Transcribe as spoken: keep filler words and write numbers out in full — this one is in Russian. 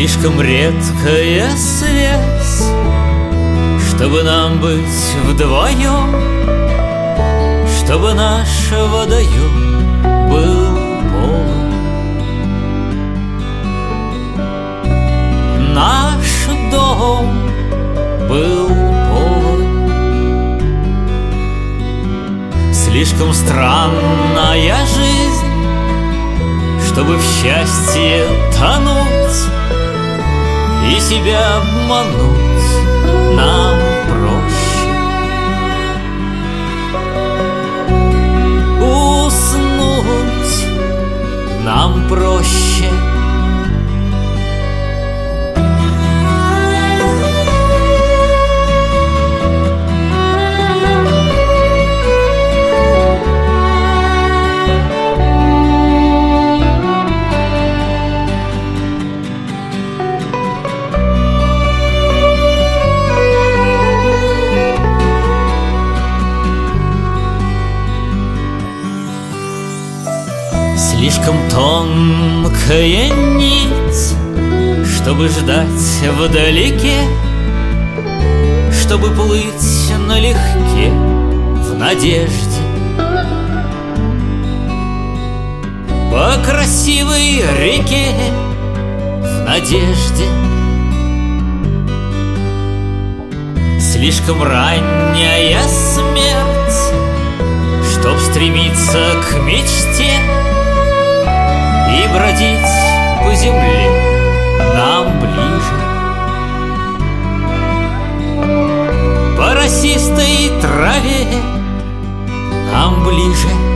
Слишком редкая связь, чтобы нам быть вдвоем, чтобы наш водоем был полон. Наш дом был полон. Слишком странная жизнь, чтобы в счастье тонуть и себя обмануть нам проще. Уснуть нам проще. Слишком тонкая нить, чтобы ждать вдалеке, чтобы плыть налегке в надежде. По красивой реке в надежде. Слишком ранняя смерть, чтоб стремиться к мечте и бродить по земле нам ближе. По росистой траве нам ближе.